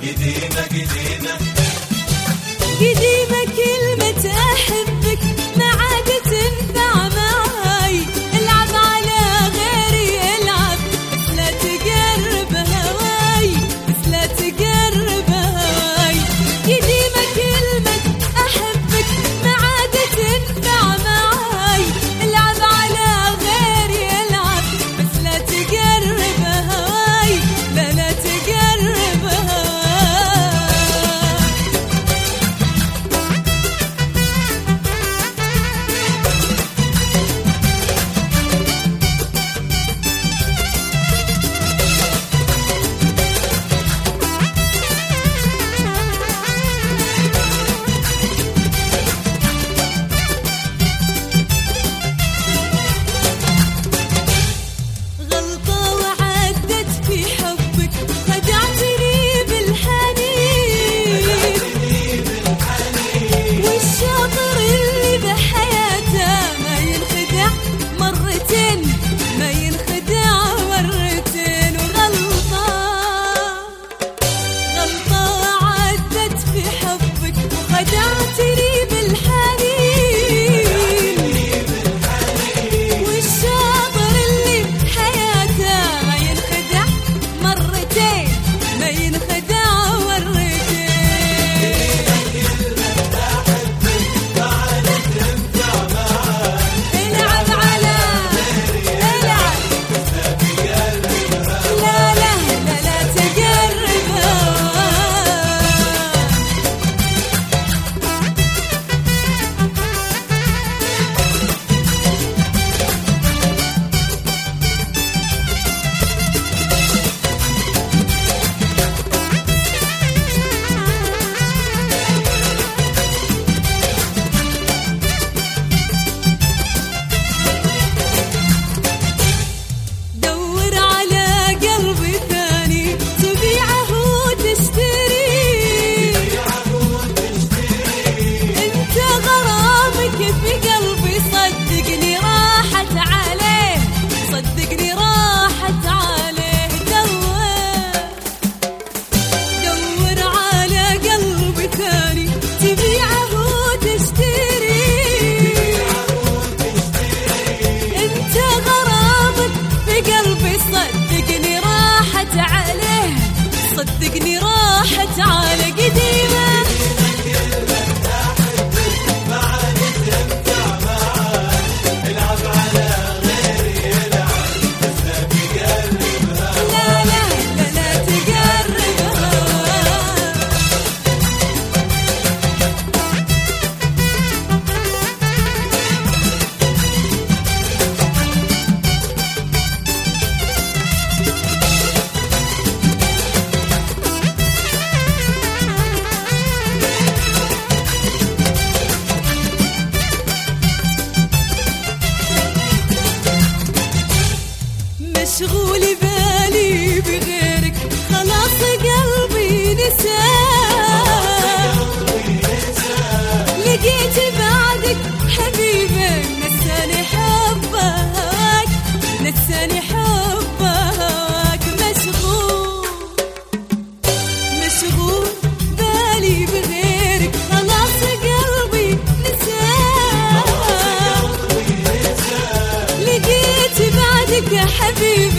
قديمة قديمة قديمة كلمة أحبك ما عاد تنفع معاي. العب على غيري العب بس لا تقرب هواي، بس لا تقرب هواي. قديمة كلمة أحبك ما عاد تنفع معاي. العب على غيري العب بس لا تقرب هواي، لا لا تقرب هواي. غلطة وعدت في حبك خدعتني بالحنين، والشاطر اللي بحياته ما ينخدع مرتين، ما ينخدع مرتين. وغلطة وعدت في حبك وخدعتني بالحنين، والشاطر اللي بحياته ما ينخدع مرتين، ما ينخدع مرتين. العب على العب لا لا لا لا تقربها. دور على قلبي ثاني تبيعه وتشتري، انت غرامك في قلبي صدقني راحت عليه، صدقني راحت عليه. دور على قلبي ثاني تبيعه وتشتري، انت غرامك في قلبي صدقني راحت عليه، صدقني راحت على. قديمة لا لا لا لا تقربها. مشغول بالي بغيرك خلاص قلبي نساك، لقيت بعدك حبيبي نساني حبك، نساني حبك. مشغول بالي بغيرك خلاص قلبي نساك، لقيت بعدك حبيبي